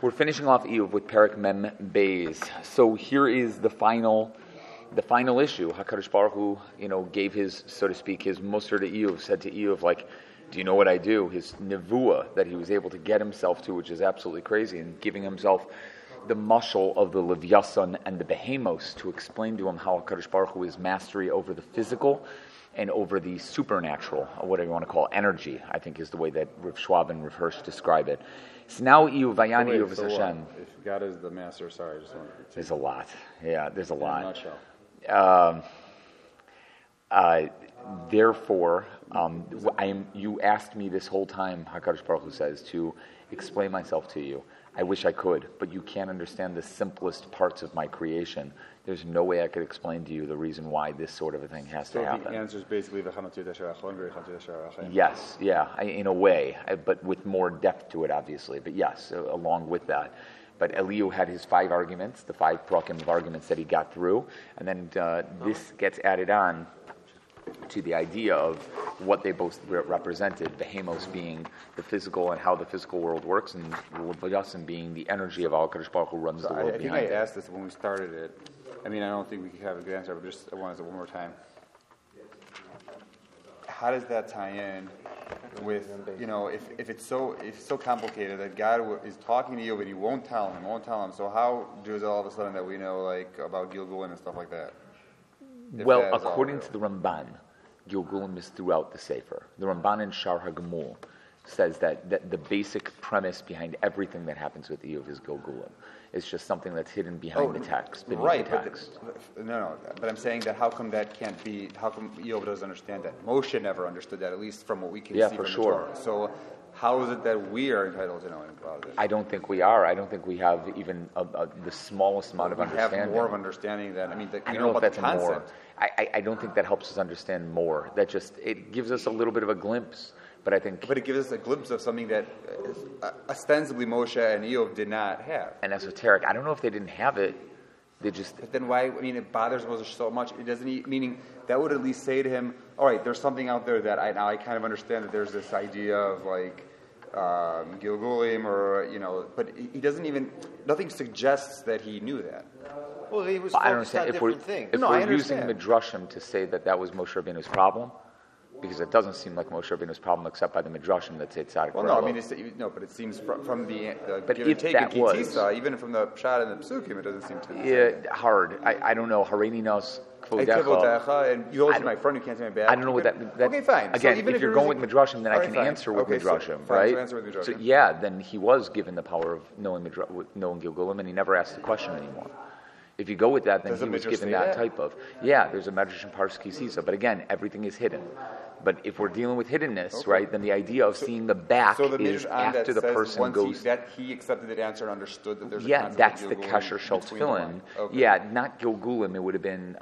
We're finishing off Iyuv with Perek Mem Beis. So here is the final issue. HaKadosh Baruch Hu, gave his, so to speak, his musar to Iyuv, said to Iyuv, like, do you know what I do? His nevuah that he was able to get himself to, which is absolutely crazy, and giving himself the mashal of the Levyasan and the Behemos to explain to him how HaKadosh Baruch Hu is mastery over the physical and over the supernatural, or whatever you want to call it, energy, I think is the way that Rav Schwab and Rav Hirsch describe it. So now Iyuv, Vayan Iyuv Hashem. If God is the master, sorry, I just want to... There's a lot. Yeah, there's a lot. In a nutshell. Therefore, you asked me this whole time, HaKadosh Baruch Hu says, to explain myself to you. I wish I could, but you can't understand the simplest parts of my creation. There's no way I could explain to you the reason why this sort of a thing has to happen. So the answer is basically yes, yeah, in a way, but with more depth to it, obviously. But yes, along with that. But Eliyahu had his 5 arguments, the 5 prakim of arguments that he got through, and then this gets added on to the idea of what they both represented, Behemos being the physical and how the physical world works, and Levyasan being the energy of HaKadosh Baruch Hu runs the world behind it. I think I asked this when we started it. I mean, I don't think we could have a good answer, but I want to say one more time. How does that tie in with, if it's so complicated that God is talking to you, but he won't tell him. So how does all of a sudden that we know, like, about Gilgulim and stuff like that? Well, according to the Ramban, Gilgulim is throughout the Sefer. The Ramban in Shar HaGemul says that the basic premise behind everything that happens with Iyuv is Gilgulim. It's just something that's hidden behind the text, beneath the text. But I'm saying that how come Iyuv doesn't understand that? Moshe never understood that, at least from what we can see from the Torah. So how is it that we are entitled to know about this? I don't think we are. I don't think we have even the smallest amount of understanding. We have more of understanding than, I don't know if that's more. I don't think that helps us understand more. That just, it gives us a little bit of a glimpse. But it gives us a glimpse of something that ostensibly Moshe and Iyuv did not have. And esoteric. I don't know if they didn't have it. They just... But then why, it bothers Moshe so much. It doesn't, meaning that would at least say to him, all right, there's something out there that I kind of understand that there's this idea of like Gilgulim but he doesn't even, nothing suggests that he knew that. Well, he was focused on different things. If we're using Midrashim to say that was Moshe Rabbeinu's problem, because it doesn't seem like Moshe Rabbeinu's problem except by the Midrashim that say Tzadik. Well, but it seems from the but give and take in Kitisa, even from the Pshat and the Psukim, it doesn't seem to. Yeah, hard. I don't know. Hareini knows Kvodecha, and you also my front, you can't say my back. I don't know what that. Okay, fine. Again, so if you're going with Midrashim, then I can answer with Midrashim, right? So yeah, then he was given the power of knowing Gilgulim, and he never asked the question anymore. If you go with that, then he was given that type of... Yeah, there's a Medrash in Parshas Kisisa, but again, everything is hidden. But if we're dealing with hiddenness, right, then the idea of seeing the back is after the person goes... that he accepted that answer and understood that there's a concept that's the Kasher Shel Tefillin. Okay. Yeah, not Gilgulim, it would have been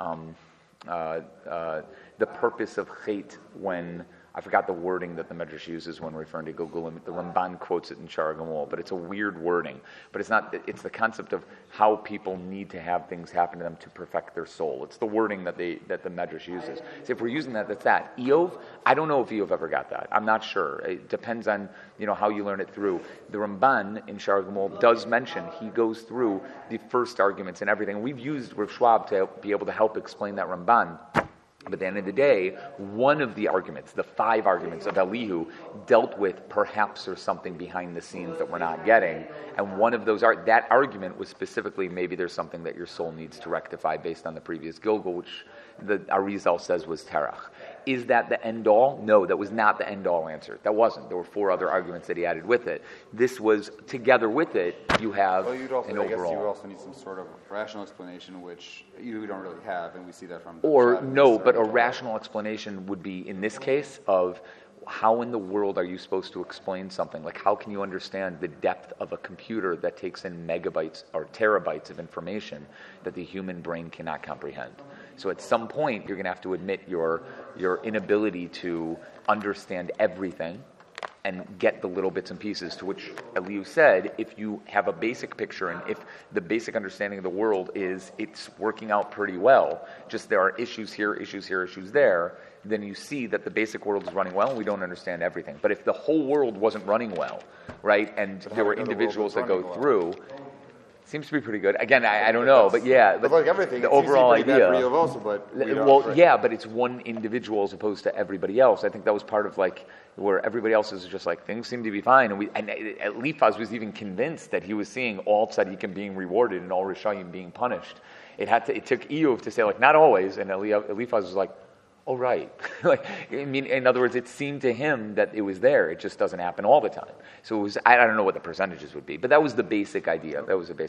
the purpose of Chet when... I forgot the wording that the Medrash uses when referring to Gilgulim. The Ramban quotes it in Shar HaGemul, but it's a weird wording. But it's not. It's the concept of how people need to have things happen to them to perfect their soul. It's the wording that the Medrash uses. So if we're using that, that's that. Iyov, I don't know if Iyov ever got that. I'm not sure. It depends on how you learn it through. The Ramban in Shar HaGemul does mention, he goes through the first arguments and everything. We've used Rav Schwab to be able to help explain that Ramban. But at the end of the day, one of the arguments, the 5 arguments of Elihu, dealt with perhaps there's something behind the scenes that we're not getting. And one of those, that argument was specifically maybe there's something that your soul needs to rectify based on the previous Gilgul, which the Arizal says was Terach. Is that the end-all? No, that was not the end-all answer. That wasn't. There were 4 other arguments that he added with it. This was, together with it, you have an overall. I guess you also need some sort of rational explanation, which you don't really have, and we see that from... But a rational explanation would be, in this case, of how in the world are you supposed to explain something? Like, how can you understand the depth of a computer that takes in megabytes or terabytes of information that the human brain cannot comprehend? So at some point, you're going to have to admit your inability to understand everything, and get the little bits and pieces, to which Elihu said, if you have a basic picture and if the basic understanding of the world is it's working out pretty well, just there are issues here, issues there, then you see that the basic world is running well and we don't understand everything. But if the whole world wasn't running well, right, and there were individuals that go through, seems to be pretty good. Again, I don't know, but yeah. But like everything, the overall idea. Also, but but it's one individual as opposed to everybody else. I think that was part of like where everybody else is just like things seem to be fine, and Eliphaz was even convinced that he was seeing all tzaddikim being rewarded and all rishayim being punished. It took Eiyuv to say like not always, and Eliphaz was like, oh, right. Like, I mean, in other words, it seemed to him that it was there. It just doesn't happen all the time. So it was, I don't know what the percentages would be, but that was the basic idea.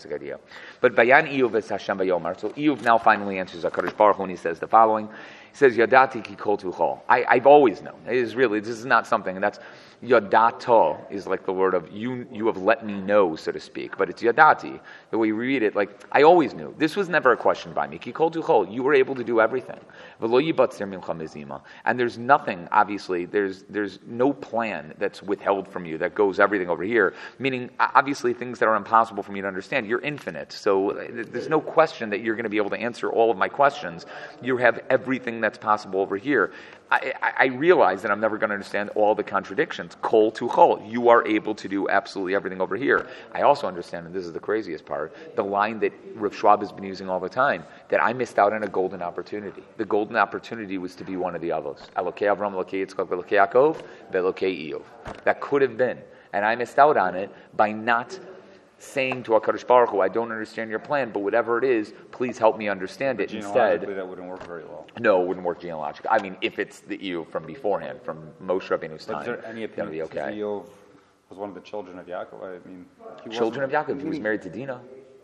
But Bayan Eiyuv es Hashem vayomar. So Eiyuv now finally answers HaKadosh Baruch Hu, and he says the following. He says, Yadati ki kol tuchol. I've always known. This is not something, and that's, Yadato is like the word of you have let me know, so to speak. But it's Yadati. The way you read it, like, I always knew. This was never a question by me. Ki kol tuchol. You were able to do everything. V'lo yibatzir mincha mizima. And there's nothing, obviously, there's no plan that's withheld from you that goes everything over here. Meaning, obviously, things that are impossible for me to understand. You're infinite. So there's no question that you're going to be able to answer all of my questions. You have everything that's possible over here. I realize that I'm never going to understand all the contradictions. Kol to chol. You are able to do absolutely everything over here. I also understand, and this is the craziest part, the line that Rav Schwab has been using all the time, that I missed out on a golden opportunity. The golden opportunity was to be one of the others. Elokei Avram, Elokei Yitzchak, Elokei Yaakov, Elokei Eiyuv. That could have been. And I missed out on it by not saying to HaKadosh Baruch Hu, I don't understand your plan, but whatever it is, please help me understand it. Instead, that wouldn't work very well. No, it wouldn't work genealogically. I mean, if it's the Eiyuv from beforehand, from Moshe Rabbeinu's time, is there any opinion be okay. Eiyuv was one of the children of Yaakov? I mean, children of Yaakov. He was married to Dinah.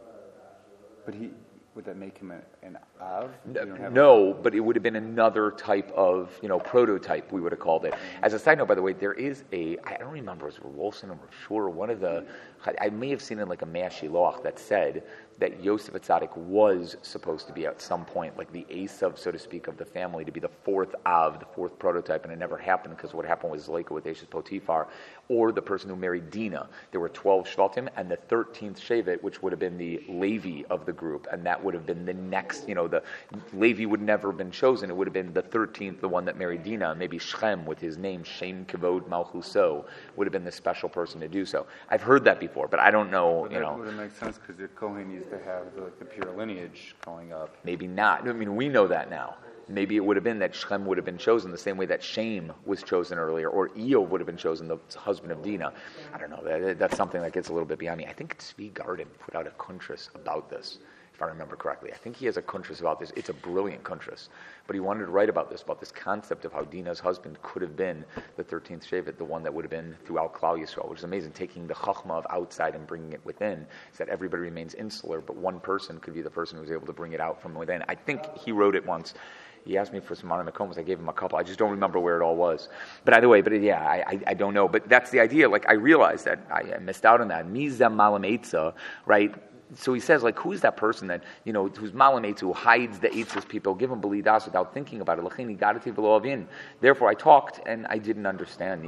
But would that make him an Av? No, but it would have been another type of, prototype, we would have called it. As a side note, by the way, there is I don't remember, it was Wolfson or Shur, one of the, I may have seen in like a Mea Shiloach that said that Yosef Atzadik was supposed to be at some point like the Esav, so to speak, of the family, to be the fourth Av, the fourth prototype, and it never happened because what happened was Zleika with Eshes Potiphar, or the person who married Dinah. There were 12 Shvatim, and the 13th Shevet, which would have been the Levi of the group, and that would have been the next, the Levi would never have been chosen. It would have been the 13th, the one that married Dinah. Maybe Shechem, with his name, Shem Kavod Malchuso, would have been the special person to do so. I've heard that before, but I don't know, That wouldn't make sense because the Kohen needs to have the pure lineage going up. Maybe not. I mean, we know that now. Maybe it would have been that Shechem would have been chosen the same way that Shem was chosen earlier, or Eiyov would have been chosen, the husband of Dinah. I don't know. That's something that gets a little bit behind me. I think Tzvi Garden put out a kuntras about this, if I remember correctly. I think he has a kuntras about this. It's a brilliant kuntras. But he wanted to write about this concept of how Dinah's husband could have been the 13th Shevet, the one that would have been throughout Klal Yisrael, which is amazing, taking the chachma of outside and bringing it within, so that everybody remains insular, but one person could be the person who was able to bring it out from within. I think he wrote it once. He asked me for some Marna McCombs. I gave him a couple. I just don't remember where it all was. But either way, I don't know. But that's the idea. Like, I realized that I missed out on that. Mizam malam etza, right? So he says, like, who is that person that, who's malam etza, who hides the etzas people, give him belidas without thinking about it. Therefore, I talked and I didn't understand.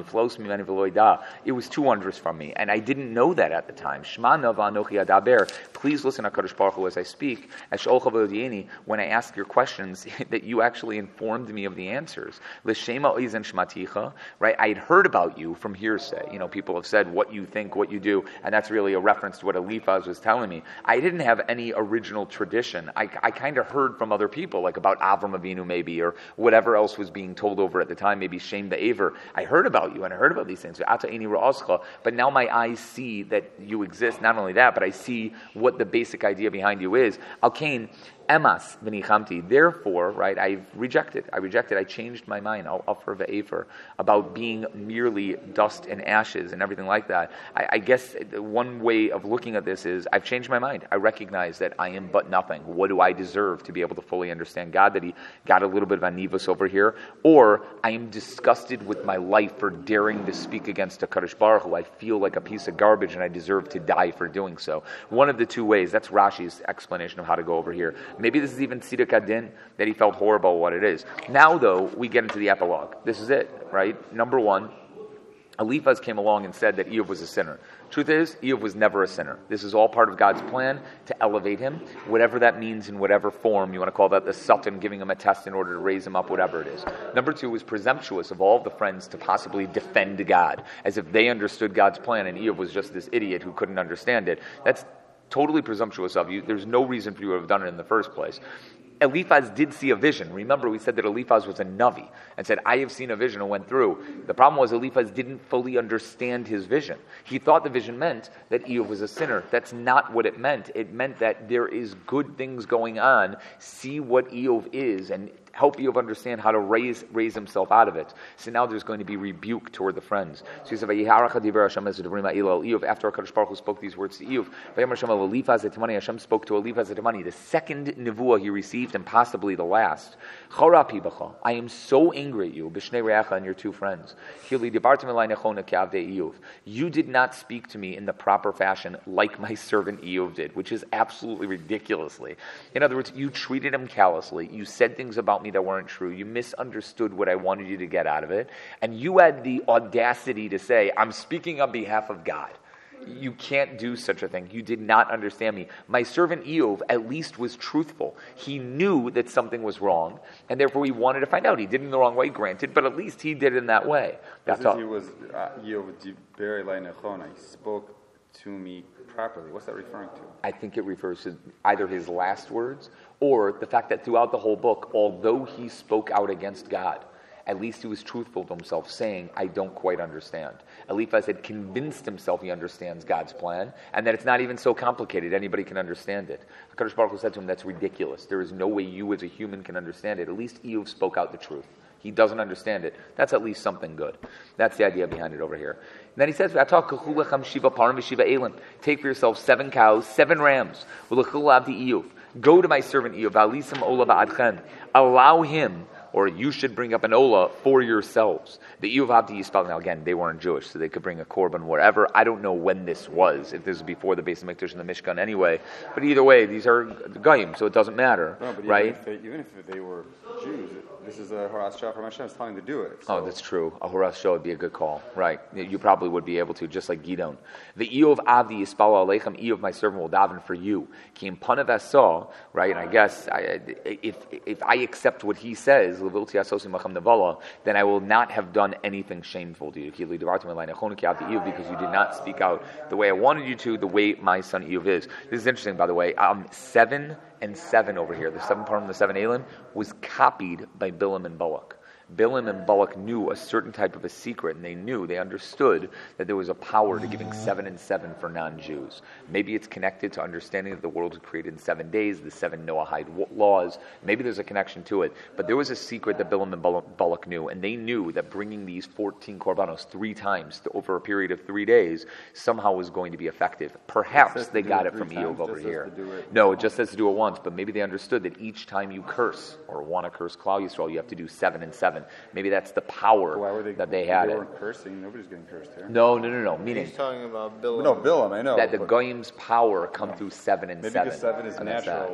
It was too wondrous from me. And I didn't know that at the time. Please listen to HaKadosh Baruch Hu as I speak. When I ask your questions, that you actually informed me of the answers. Right? I had heard about you from hearsay. People have said what you think, what you do, and that's really a reference to what Eliphaz was telling me. I didn't have any original tradition. I kind of heard from other people, like about Avram Avinu maybe, or whatever else was being told over at the time, maybe Shem the Aver. I heard about you, and I heard about these things. But now my eyes see that you exist. Not only that, but I see what the basic idea behind you is. Al-Kain, Emas v'nichamti. Therefore, right, I rejected. I changed my mind. Al-Afar ve'efer, about being merely dust and ashes and everything like that. I guess one way of looking at this is I've changed my mind. I recognize that I am but nothing. What do I deserve to be able to fully understand God? That He got a little bit of anivus over here, or I am disgusted with my life for daring to speak against HaKadosh Baruch Hu. I feel like a piece of garbage, and I deserve to die for doing so. One of the two ways. That's Rashi's explanation of how to go over here. Maybe this is even Tziduk Adin, that he felt horrible what it is. Now, though, we get into the epilogue. This is it, right? Number one, Eliphaz came along and said that Eov was a sinner. Truth is, Eov was never a sinner. This is all part of God's plan to elevate him, whatever that means in whatever form. You want to call that the Satan, giving him a test in order to raise him up, whatever it is. Number two, was presumptuous of all of the friends to possibly defend God, as if they understood God's plan and Eov was just this idiot who couldn't understand it. That's totally presumptuous of you. There's no reason for you to have done it in the first place. Eliphaz did see a vision. Remember, we said that Eliphaz was a Navi and said, I have seen a vision, and went through. The problem was Eliphaz didn't fully understand his vision. He thought the vision meant that Eov was a sinner. That's not what it meant. It meant that there is good things going on. See what Eov is and help Eov understand how to raise himself out of it. So now there's going to be rebuke toward the friends. So he said, Eov, after HaKadosh Baruch Hu spoke these words to Eov, Hashem spoke to Eliphaz Etemani, the second nevuah he received and possibly the last. I am so angry at you, b'shnei re'echa, and your two friends. You did not speak to me in the proper fashion like my servant Eov did, which is absolutely ridiculously. In other words, you treated him callously. You said things about me that weren't true. You misunderstood what I wanted you to get out of it. And you had the audacity to say, I'm speaking on behalf of God. You can't do such a thing. You did not understand me. My servant Eov at least was truthful. He knew that something was wrong, and therefore he wanted to find out. He did it in the wrong way, granted, but at least he did it in that way. That's all. He was Eov diber elai nechona. He spoke to me properly. What's that referring to? I think it refers to either his last words or the fact that throughout the whole book, although he spoke out against God, at least he was truthful to himself, saying, I don't quite understand. Eliphaz had convinced himself he understands God's plan, and that it's not even so complicated, anybody can understand it. HaKadosh Baruch Hu said to him, that's ridiculous. There is no way you as a human can understand it. At least Eov spoke out the truth. He doesn't understand it. That's at least something good. That's the idea behind it over here. And then he says, take for yourself 7 cows, 7 rams. Go to my servant Eov. Allow him, or you should bring up an olah for yourselves. The Eov Abdi Yisrael. Now again, they weren't Jewish, so they could bring a korban wherever. I don't know when this was, if this was before the Beis Hamikdash and the Mishkan anyway. But either way, these are Goyim, so it doesn't matter, no, but right? Even if they were Jews, this is a Horas Shah from Hashem is telling them to do it. So. Oh, that's true. A Horas Shah would be a good call, right? You probably would be able to, just like Gidon. The Eov Avdi Yispal Aleichem, Eov, my servant, will daven for you. Kim Panav Asa, right? And I guess if I accept what he says, then I will not have done anything shameful to you, because you did not speak out the way I wanted you to, the way my son Eov is. This is interesting, by the way. 7 and 7 over here, the 7 part of the 7 Elim, was copied by Bilam and Balak. Bilam and Balak knew a certain type of a secret, and they understood that there was a power to giving 7 and 7 for non-Jews. Maybe it's connected to understanding that the world was created in 7 days, the 7 Noahide laws. Maybe there's a connection to it. But there was a secret that Bilam and Balak knew, and they knew that bringing these 14 korbanos 3 times over a period of 3 days somehow was going to be effective. Perhaps they got it from Eov over here. No, it just says to do it once, but maybe they understood that each time you curse or want to curse Klal Yisrael, you have to do 7 and 7. Maybe that's the power that they had. They weren't cursing. Nobody's getting cursed here. No. Meaning he's talking about Bilam. No, Bilam, I know. That the Goyim's power come through 7 and 7. Maybe because 7 is natural.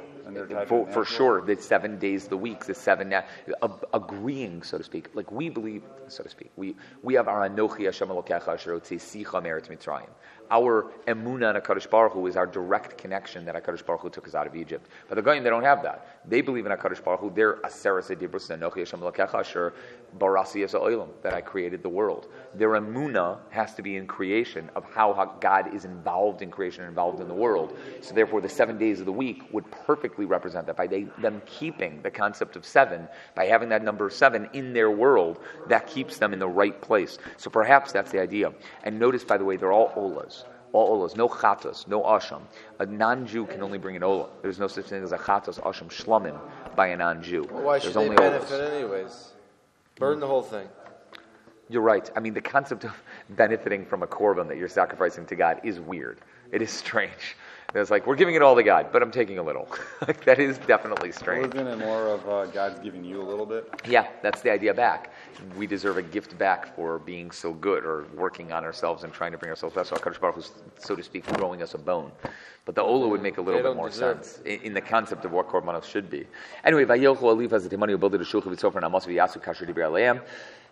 For sure, the 7 days of the week, the 7 agreeing, so to speak. Like we believe, so to speak. We have our Anochi Hashem Elokecha Asher Hotzeisicha Meretz Mitzrayim. Our emunah on HaKadosh Baruch Hu is our direct connection that HaKadosh Baruch Hu took us out of Egypt. But the Goyim, they don't have that. They believe in HaKadosh Baruch Hu. They're Aseret Dibrus Anochi Hashem Elokecha Asher Barasi Esa Olam, that I created the world. Their emunah has to be in creation of how God is involved in creation and involved in the world. So therefore, the 7 days of the week would perfectly represent that by them keeping the concept of 7, by having that number 7 in their world, that keeps them in the right place. So perhaps that's the idea. And notice, by the way, they're all olas. All olas, no chatos, no asham. A non-Jew can only bring an olah. There's no such thing as a chatos, asham, shlamim by a non-Jew. Well, why should they benefit anyways? Burn the whole thing. You're right. I mean, the concept of benefiting from a korban that you're sacrificing to God is weird. It is strange. It's like, we're giving it all to God, but I'm taking a little. That is definitely strange. Isn't it more of God's giving you a little bit? Yeah, that's the idea back. We deserve a gift back for being so good or working on ourselves and trying to bring ourselves back. So HaKadosh Baruch Hu is, so to speak, throwing us a bone. But the Ola would make a little bit more sense in the concept of what korbanos should be. Anyway, Vayelchu Eliphaz Etemani Ubildu Shulchan V'Tzofer Namos V'Yasu Kasher Dibir Aleim.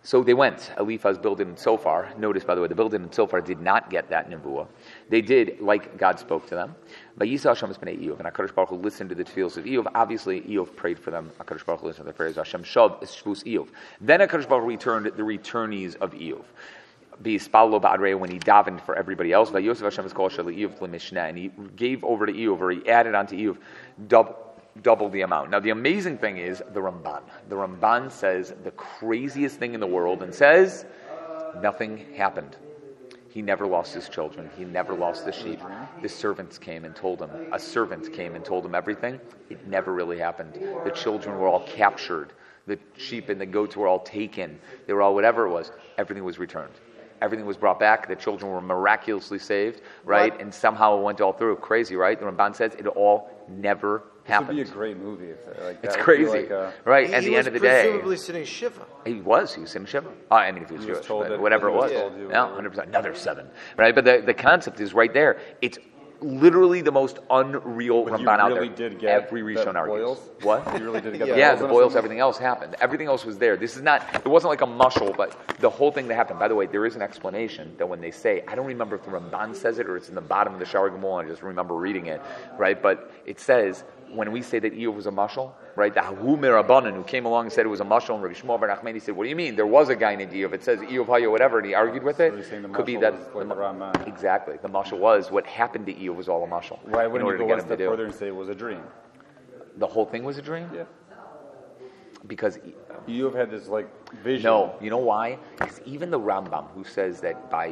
So they went. Eliphaz, Bildad, and Sophar. Notice, by the way, the Bildad and Sophar did not get that nevuah. They did, like God spoke to them. Vayisa Hashem es b'nei Eov, and HaKadosh Baruch Hu listened to the tefillos of Eov. Obviously, Eov prayed for them. HaKadosh Baruch Hu listened to their prayers. Hashem shav es shvus Eov. Then HaKadosh Baruch Hu returned the returnees of Eov. B'yispalo ba'adrei, when he davened for everybody else. Vayosef Hashem es kol shel Eov l'mishnah, and he gave over to Eov, or he added onto Eov, double the amount. Now, the amazing thing is the Ramban. The Ramban says the craziest thing in the world and says nothing happened. He never lost his children. He never lost the sheep. The servants came and told him. A servant came and told him everything. It never really happened. The children were all captured. The sheep and the goats were all taken. They were all whatever it was. Everything was returned. Everything was brought back. The children were miraculously saved, right? What? And somehow it went all through. Crazy, right? The Ramban says it all never happened. This would be a great movie. It's crazy, right? At the end of the day, presumably sitting Shiva. He was sitting Shiva. I mean, if he was Jewish, but whatever it was. No, 100%. Another 7, right? But the concept is right there. It's literally the most unreal Ramban out there. Did get every Rishon argues. What? You really did get the boils, everything else happened. Everything else was there. This is not, it wasn't like a mushal, but the whole thing that happened. By the way, there is an explanation that when they say, I don't remember if the Ramban says it or it's in the bottom of the Shar Gemol, I just remember reading it, right? But it says, when we say that Eov was a mashal, right? The Hahu Mirabanan, who came along and said it was a mashal, and Rabbi Shmuel bar Nachmani said, what do you mean? There was a guy named Eov. It says Eov Hayo whatever, and he argued with it. So could be that exactly. The mashal was what happened to Eov was all a mashal. Why wouldn't you go one step further and say it was a dream? The whole thing was a dream? Yeah. Because Eov had this vision. No, you know why? Because even the Rambam, who says that by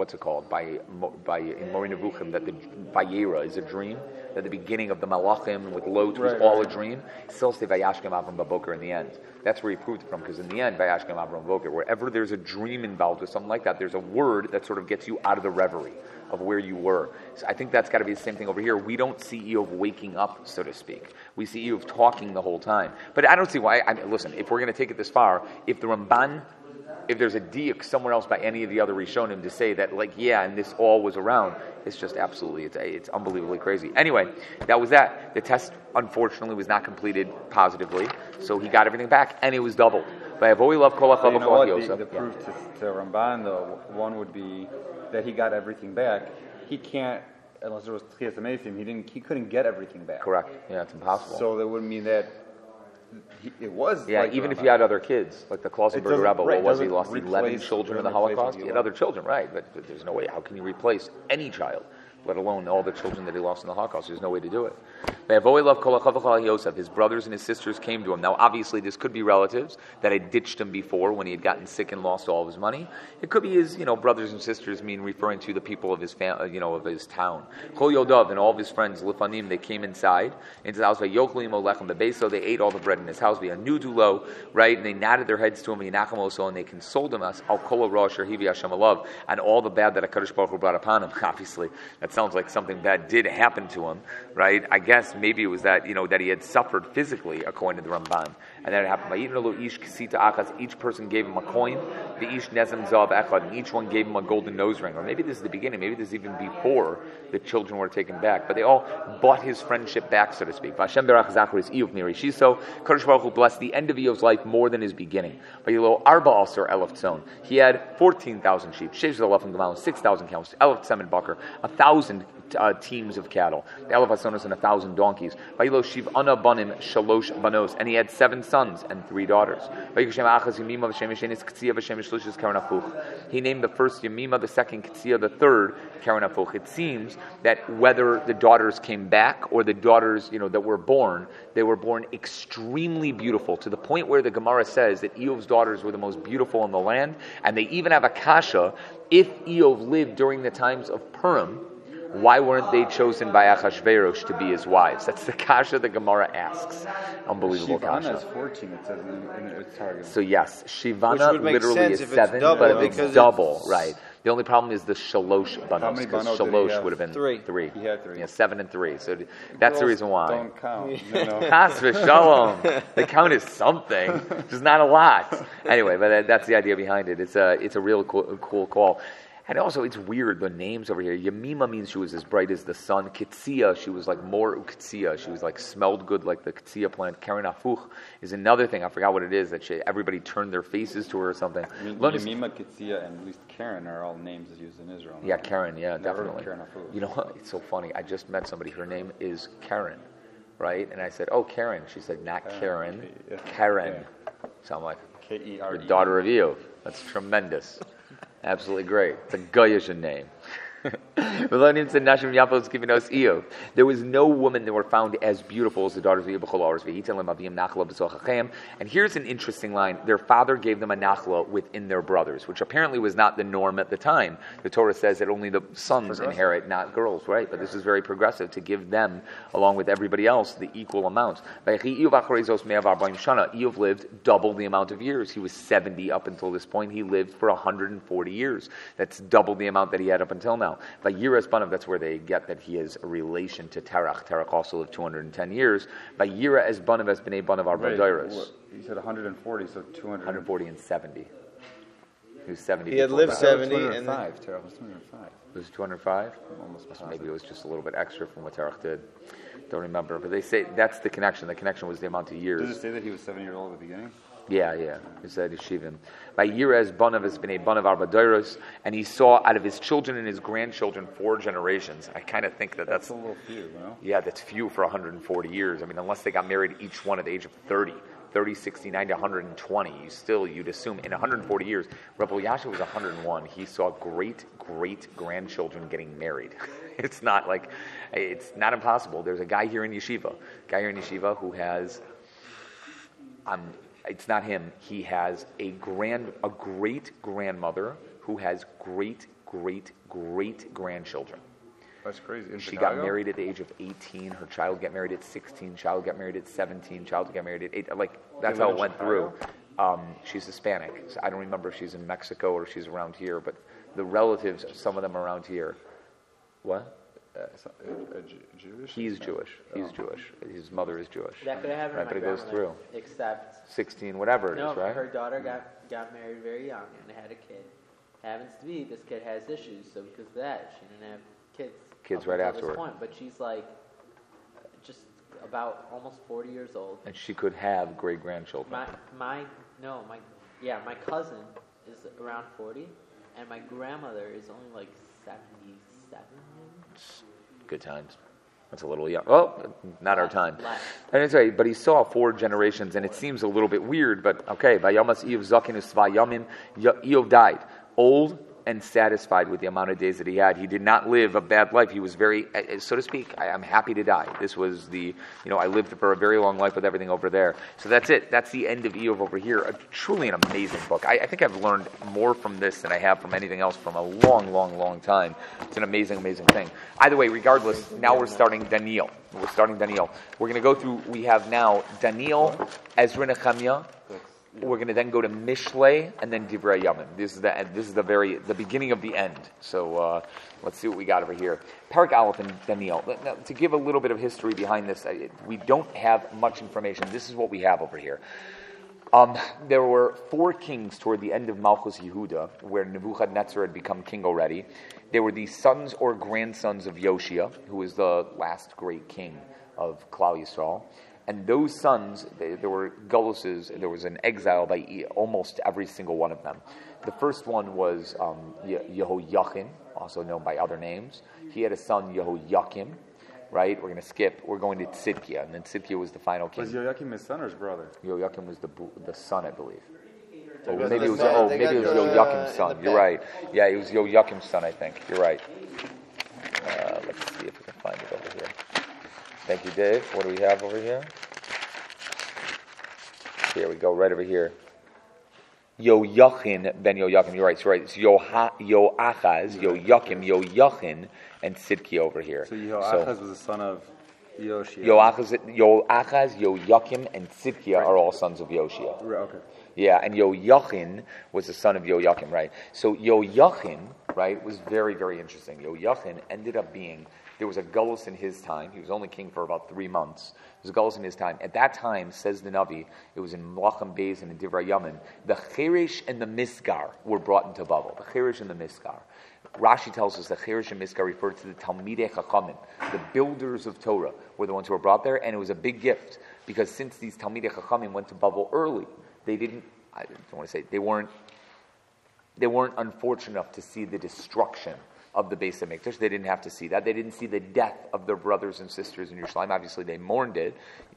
in Moreh Nevuchim that the Vayera is a dream, that the beginning of the Malachim with Lot was all a dream, still say Vayashkem Avram Baboker in the end. That's where he proved it from, because in the end, Vayashkem Avram Baboker, wherever there's a dream involved or something like that, there's a word that sort of gets you out of the reverie of where you were. So I think that's got to be the same thing over here. We don't see Eov waking up, so to speak. We see Eov talking the whole time. But I don't see why. Listen, if we're going to take it this far, if the Ramban, if there's a diuk somewhere else by any of the other Rishonim to say that, and this all was around, it's just absolutely, it's unbelievably crazy. Anyway, that was that. The test, unfortunately, was not completed positively, so he got everything back, and it was doubled. But I've always loved Kol HaChava Kol HaYosef. The proof to Ramban, though, one would be that he got everything back. He can't, unless there was Tchias HaMesim, he couldn't get everything back. Correct. Yeah, it's impossible. So that would mean that it was. Yeah, even if he had other kids, like the Klausenberg Rebbe, what was he? Lost 11 children in the Holocaust. He had other children, right? But there's no way. How can you replace any child, let alone all the children that he lost in the Holocaust? There's no way to do it. His brothers and his sisters came to him. Now, obviously, this could be relatives that had ditched him before when he had gotten sick and lost all of his money. It could be his, brothers and sisters, referring to the people of his of his town. And all of his friends, Lifanim, they came inside into the house by Yochlim Olechem Bebeso. They ate all the bread in his house. Nudulo, right? And they nodded their heads to him. And they consoled him us. Al Kol Rosh Hivi Hashem Alav, and all the bad that HaKadosh Baruch Hu brought upon him. Obviously, that sounds like something bad did happen to him, right? I guess maybe it was that that he had suffered physically, according to the Ramban, and then it happened. Each person gave him a coin. The ish nezem zav echad, and each one gave him a golden nose ring. Or maybe this is the beginning. Maybe this is even before the children were taken back. But they all bought his friendship back, so to speak. Vashem berach Zacharias Eov miri shiso. Kadosh Baruch Hu blessed the end of Eov's life more than his beginning. Arba alser elef tzon. He had 14,000 sheep. 6,000 camels. Elef tzemen bakar. 1,000 teams of cattle. The elef hasonos and 1,000 donkeys. Vayilo shiv ana banim shalosh banos, and he had 7 sons and 3 daughters. He named the first Yemima, the second Ketzia, the third Karen Afuch. It seems that whether the daughters came back or the daughters, that were born, they were born extremely beautiful, to the point where the Gemara says that Eov's daughters were the most beautiful in the land, and they even have a kasha, if Eov lived during the times of Purim, why weren't they chosen by Achashverosh to be his wives? That's the kasha the Gemara asks. Unbelievable Shivana kasha. Is 14, it says in its target. So yes, Shivana literally is 7, but if it's double, right. The only problem is the Shalosh Banos, because Shalosh would have been 3. He had 3. Yeah, 7 and 3. So that's the reason why. Don't count. No. Chas v'shalom. The count is something, just not a lot. Anyway, but that's the idea behind it. It's a real cool call. And also, it's weird, the names over here. Yemima means she was as bright as the sun. Kitsia, she was like more Kitsia. She was like smelled good like the Kitsia plant. Karen Afuch is another thing. I forgot what it is, that everybody turned their faces to her or something. Yemima, Kitsia, and at least Karen are all names that's used in Israel. Yeah, Karen, yeah, Never definitely. heard of Karen Afuch. You know what? It's so funny. I just met somebody. Her name is Karen, right? And I said, oh, Karen. She said, not Karen, Karen. So I'm like, Kere. the daughter of Eve. That's tremendous. Absolutely great. It's a Goyish name. There was no woman that were found as beautiful as the daughters of Eve. And here's an interesting line. Their father gave them a nachla within their brothers, which apparently was not the norm at the time. The Torah says that only the sons inherit, not girls, right? But this is very progressive, to give them, along with everybody else, the equal amount. Iyov lived double the amount of years. He was 70 up until this point. He lived for 140 years. That's double the amount that he had up until now. By Yiras Banav, that's where they get that he has a relation to Terach. Terach also lived 210 years. By Yira as Banav as Bnei Banav Arbadairas. You said 140, so 200. 140 and 70. He was 70. He had before lived that. 70 205. and Terach was 205. It was 205? Almost positive. Maybe it was just a little bit extra from what Terach did. Don't remember. But they say that's the connection. The connection was the amount of years. Does it say that he was 7 years old at the beginning? Yeah. He said Yeshivim. By Yirez Banav has been a Banav Arbadairos, and he saw out of his children and his grandchildren 4 generations. I kind of think that's a little few, you know? Yeah, that's few for 140 years. I mean, unless they got married each one at the age of 30, 69 to 120, you'd assume in 140 years. Rabbi Yasha was 101. He saw great grandchildren getting married. It's not impossible. There's a guy here in yeshiva who has, it's not him. He has a great grandmother who has great grandchildren. That's crazy. She got married at the age of 18. Her child got married at 16. Child got married at 17. Child got married at 8. That's how it went through. She's Hispanic. So I don't remember if she's in Mexico or she's around here, but the relatives, some of them around here. What? Jewish? He's Jewish. His mother is Jewish. That could have happened. Right, but it goes through. Except 16, whatever it is, right? Her daughter got married very young and had a kid. Happens to be this kid has issues, so because of that, she didn't have kids right until afterward. this point. But she's like just about almost 40 years old. And she could have great grandchildren. My cousin is around 40, and my grandmother is only like 77. Good times. That's a little young. Well, not our time. And it's right, but he saw 4 generations, and it seems a little bit weird, but okay. Vayamas Eov Zakinus Vayamim. Eov died, old and satisfied with the amount of days that he had. He did not live a bad life. He was very, so to speak, I'm happy to die. This was I lived for a very long life with everything over there. So that's it. That's the end of Eov over here. Truly an amazing book. I think I've learned more from this than I have from anything else from a long time. It's an amazing thing. Either way, regardless, now we're starting Daniel. We're going to go through, we have now Daniel, Ezra, Nehemiah. We're going to then go to Mishlei and then Divrei Yamim. This is the beginning of the end. So let's see what we got over here. Parak Aleph and Daniel. Now, to give a little bit of history behind this, we don't have much information. This is what we have over here. There were 4 kings toward the end of Malchus Yehuda, where Nebuchadnezzar had become king already. They were the sons or grandsons of Yoshia, who was the last great king of Klal Yisrael. And those sons, there were Guluses, there was an exile by almost every single one of them. The first one was Yehoiachin, also known by other names. He had a son, Yehoiakim, right? We're going to skip. We're going to Tzidkiah, and then Tzidkiah was the final king. Was Yehoiakim his son or his brother? Yehoiakim was the son, I believe. Maybe it was Yehoiakim's son. You're right. Yeah, it was Yehoiakim's son, I think. You're right. Let's see if we can find it over here. Thank you, Dave. What do we have over here? Here we go, right over here. Yoachin ben Yoakim. You're right. So right. It's Yoachaz, Yoakim, and Tzidkiah over here. So Yoachaz was the son of Yoshia. Yoachaz, Yoakim, and Tzidkiah are all sons of Yoshia. Right, okay. Yeah, and Yoachin was the son of Yoakim, right? So Yoachin, right, was very, very interesting. Yoachin ended up being, there was a Gullus in his time. He was only king for about 3 months. There was a Gullus in his time. At that time, says the Navi, it was in Melachim Beis and in Divrei Yamin, the Cheresh and the Misgar were brought into Babel. The Cheresh and the Misgar. Rashi tells us that Cheresh and Mizkar referred to the Talmidei Chachamim, the builders of Torah, were the ones who were brought there, and it was a big gift because since these Talmidei Chachamim went to Bavel early, they didn't. I don't want to say they weren't unfortunate enough to see the destruction of the Beis HaMikdash. They didn't have to see that. They didn't see the death of their brothers and sisters in Yerushalayim. Obviously, they mourned it,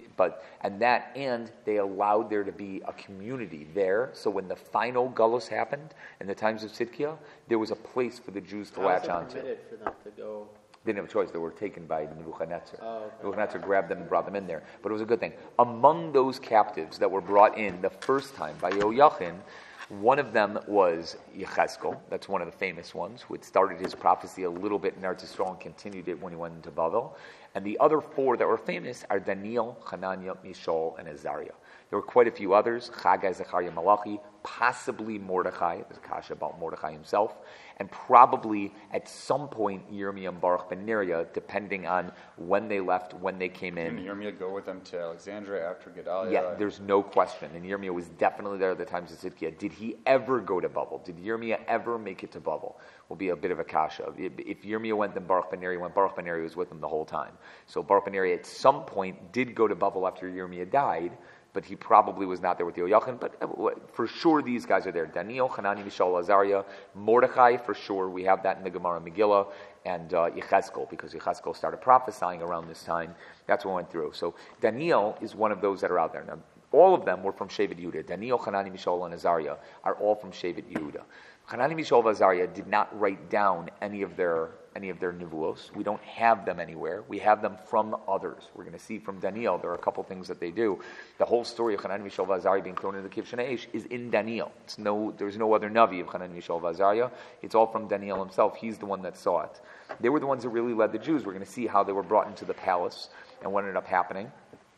and they allowed there to be a community there. So when the final Gullus happened in the times of Sidkiah, there was a place for the Jews to latch onto. Permitted for them to go. They didn't have a choice. They were taken by Nebuchadnezzar. Oh, okay. Nebuchadnezzar grabbed them and brought them in there. But it was a good thing. Among those captives that were brought in the first time by Yoachin, one of them was Yechezkel. That's one of the famous ones, who had started his prophecy a little bit in Eretz Yisrael and continued it when he went into Bavel. And the other four that were famous are Daniel, Hananiah, Mishael, and Azariah. There were quite a few others, Chagai, Zechariah, Malachi, possibly Mordechai, there's a kasha about Mordechai himself, and probably at some point Yirmiyah and Baruch ben Neriah, depending on when they left, when they came in. Didn't Yirmiyah go with them to Alexandria after Gedaliah? Yeah, there's no question. And Yirmiyah was definitely there at the times of Tzidkiah. Did he ever go to Bavel? Did Yirmiyah ever make it to Bavel? Will be a bit of a kasha. If Yirmiyah went, then Baruch ben Neriah went. Baruch ben Neriah was with him the whole time. So Baruch ben Neriah at some point did go to Bavel after Yirmiyah died, but he probably was not there with Yoachin. But for sure, these guys are there. Daniel, Hanani, Mishael, Azariah, Mordechai, for sure. We have that in the Gemara Megillah, and Yechezkel, because Yechezkel started prophesying around this time. That's what we went through. So Daniel is one of those that are out there. Now, all of them were from Shevet Yehuda. Daniel, Hanani, Mishael, and Azariah are all from Shevet Yehuda. Hanani, Mishael, and Azariah did not write down any of their nevuos. We don't have them anywhere. We have them from others. We're going to see from Daniel, there are a couple things that they do. The whole story of Hanani, Mishael, and Azariah being thrown into the Kiv Shana is in Daniel. There's no other Navi of Hanani, Mishael, and Azariah. It's all from Daniel himself. He's the one that saw it. They were the ones that really led the Jews. We're going to see how they were brought into the palace and what ended up happening.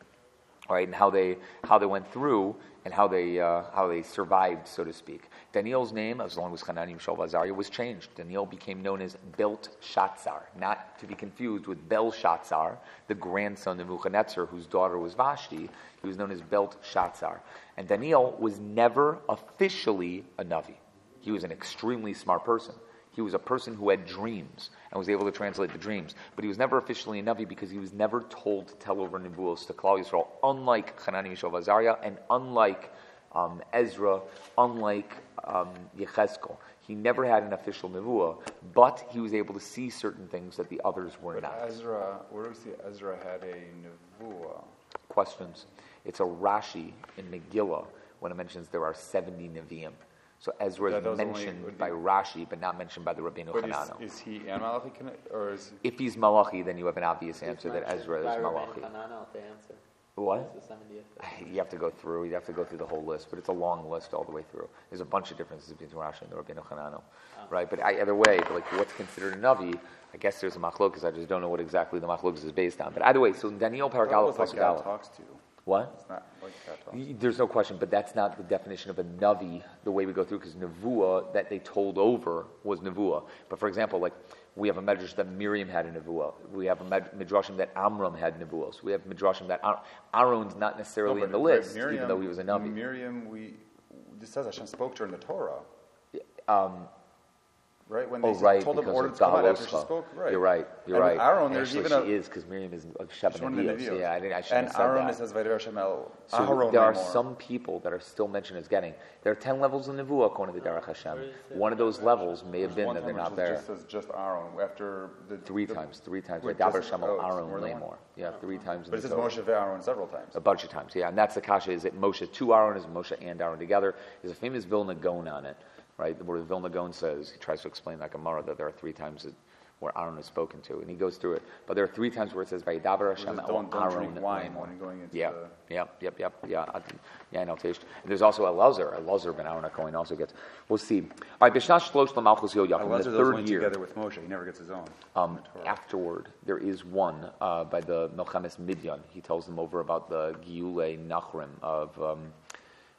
All right, and how they went through and how they survived, so to speak. Daniel's name, as long as Hanani, Mishael, Azariah, was changed. Daniel became known as Belteshazzar, not to be confused with Belshazzar, the grandson of Nebuchadnezzar, whose daughter was Vashti. He was known as Belteshazzar. And Daniel was never officially a Navi. He was an extremely smart person. He was a person who had dreams and was able to translate the dreams. But he was never officially a Navi because he was never told to tell over Nebuos to Klal Yisrael, unlike Hanani, Mishael, Azariah, and unlike Ezra, unlike Yechezkel. He never had an official Nevuah, but he was able to see certain things that the others were not. Ezra, where do we see Ezra had a Nevuah? Questions. It's a Rashi in Megillah when it mentions there are 70 Nevi'im. So Ezra is mentioned by Rashi, but not mentioned by the Rabbeinu Hanano. But is he and Malachi or is he? If he's Malachi, then you have an obvious answer that Ezra is Malachi. Hanano, the answer. What? It's the 70th. You have to go through the whole list, but it's a long list all the way through. There's a bunch of differences between Rashi and the Rabbeinu Hanano, right? But either way, what's considered a Navi, I guess there's a machlokas. I just don't know what exactly the machlokas is based on. But either way, so Daniel Parak Aleph Pasuk Aleph. Talks to. What? It's not like that talks. There's no question, but that's not the definition of a Navi, the way we go through, because Nevuah that they told over was Nevuah. But for example, we have a medrash that Miriam had a Nevuah. We have a midrashim that Amram had Nevuahs. We have midrashim that Aaron's not necessarily in the list, Miriam, even though he was a Navi. Miriam, this says Hashem spoke to her in the Torah. Right? When Right, told them because order of to come out after she Dahaloscha. spoke. Right. You're right. And Aaron, there's Actually, even she is, because Miriam is like Sheba one of the Nevios. Nevios. Yeah, I shouldn't And have said Aaron, that. it says Vayder Hashem el So Aharon there are no more. some people that are still mentioned as getting. There are 10 levels of Nevuah according to the Derech Hashem. One of those levels may have been One that they're time not which there. just says just Aaron after the Three times. Wait, Davar just- Shem oh, Aaron more than one? Lamor. Yeah, 3 times. in But it the says Torah. Moshe ve'Aaron several times. A bunch of times, yeah. And that's the kasha, is it Moshe to Aaron, is it Moshe and Aaron together? There's a famous Vilna Gaon on it, right? Where the Vilna Gaon says, he tries to explain that Gemara, that there are 3 times where Aaron is spoken to, and he goes through it. But there are 3 times where it says, Vayidaber Hashem Don't Aaron drink wine Lamor. when you're going into Yeah, the... yeah, I know. And there's also Elazar ben Aaron HaKohen also gets. We'll see. All right, B'shnash Shlosh L'Malchus Yoyakim, in the Those third went year. together with Moshe. He never gets his own. Afterward, there is one by the Melchemes Midyan. He tells them over about the Giule Nachrim of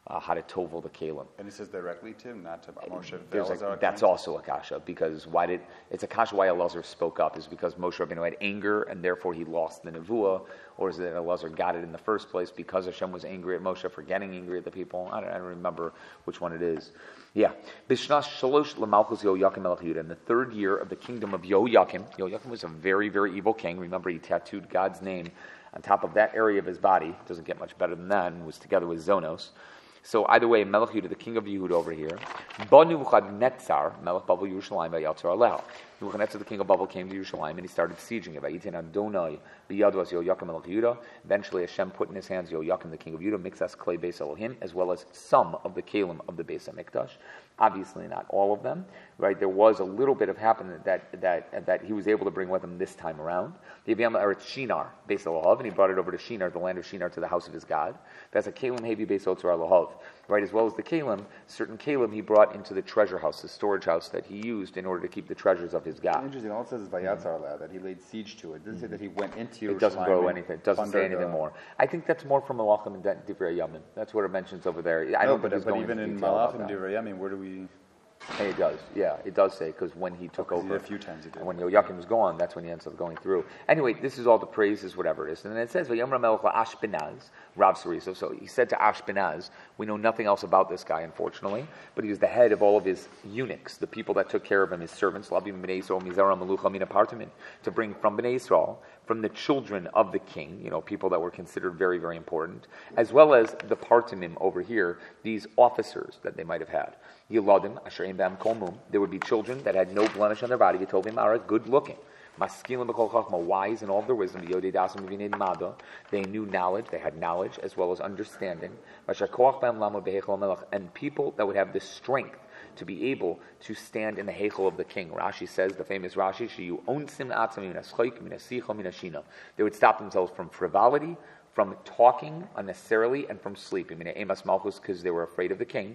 how to tovel the kalim. And he says directly to him, not to Moshe. That's also a kasha, because it's a kasha why Elazar spoke up is because Moshe Rabbeinu had anger and therefore he lost the nevuah, or is it that Elazar got it in the first place because Hashem was angry at Moshe for getting angry at the people? I don't remember which one it is. Yeah. Bishnas Shalosh Lamalchus Yoyakim Melech Yehuda. In the third year of the kingdom of Yoyakim was a very, very evil king. Remember, he tattooed God's name on top of that area of his body. Doesn't get much better than that, and was together with Zonos. So either way, Melech Yehuda, the king of Yehuda over here, Ba Nebuchadnezzar, Melech Babel Yerushalayim Vayatzar Aleha. Nebuchadnezzar, the king of Babel, came to Yerushalayim and he started sieging it. Vayitin Adonai biyadu as Yoyakim Melech Yehuda. Eventually, Hashem put in his hands Yoyakim, the king of Yehuda, mixas klei Beis Elohim, as well as some of the kalim of the Beis Hamikdash. Obviously, not all of them. Right? There was a little bit of happening that he was able to bring with him this time around. The Aviam Eretz Shinar, Beis Elohav, and he brought it over to Shinar, the land of Shinar, to the house of his God. That's a kalim hevi Beis Otzar Elohav. Right, as well as the kalim, certain kalim he brought into the treasure house, the storage house that he used in order to keep the treasures of his God. Interesting. All it says is Vayatzar Aleha, that he laid siege to it. It doesn't say that he went into Yerushalayim. It doesn't go anything. It doesn't say anything more. I think that's more from Malachim and Divrei Yamin. That's what it mentions over there. I don't think it's going even into in detail about Malachim and that. Divrei Yamin, where do we? And it does, yeah, it does say, because when he took over, a few times he did. And when Yoyakim was gone, that's when he ends up going through. Anyway, this is all the praises, whatever it is. And then it says, Vayamra Melech Ashpenaz, Rav Sariso. So he said to Ashpenaz, we know nothing else about this guy, unfortunately, but he was the head of all of his eunuchs, the people that took care of him, his servants, to bring from Bnei Yisrael, from the children of the king, people that were considered very, very important, as well as the partimim over here, these officers that they might have had. Yiladim, Asherim Bam Kolmum. There would be children that had no blemish on their body. Yetovim Ara, good looking. Maskilim B'Kol Chachma, wise in all of their wisdom. Yodei Dasim V'Vinei Mada. They knew knowledge. They had knowledge as well as understanding. Mashakoach Bam Lama Behechel Melech, and people that would have the strength to be able to stand in the heichel of the king. Rashi says, the famous Rashi, Sheyu onsim atzam min haschayk min hasicha min hashina. They would stop themselves from frivolity, from talking unnecessarily, and from sleeping. Because they were afraid of the king.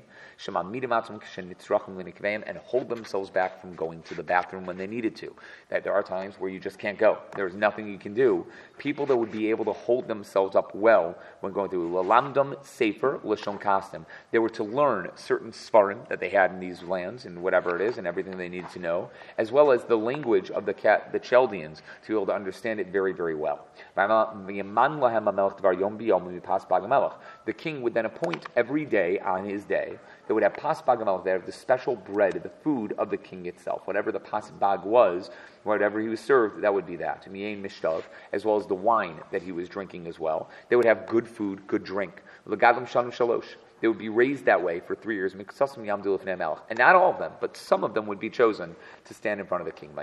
And hold themselves back from going to the bathroom when they needed to. That there are times where you just can't go. There's nothing you can do. People that would be able to hold themselves up well when going through Lalamdam Sefer Lashon Kastim. They were to learn certain svarim that they had in these lands and whatever it is and everything they needed to know, as well as the language of the Chaldeans to be able to understand it very, very well. The king would then appoint every day on his day, they would have pas bag hamelech, they have the special bread, the food of the king itself. Whatever the pas bag was, whatever he was served, that would be that. Miyain mishtav, as well as the wine that he was drinking as well. They would have good food, good drink. L'gadlam shanu shalosh. They would be raised that way for 3 years. And not all of them, but some of them would be chosen to stand in front of the king.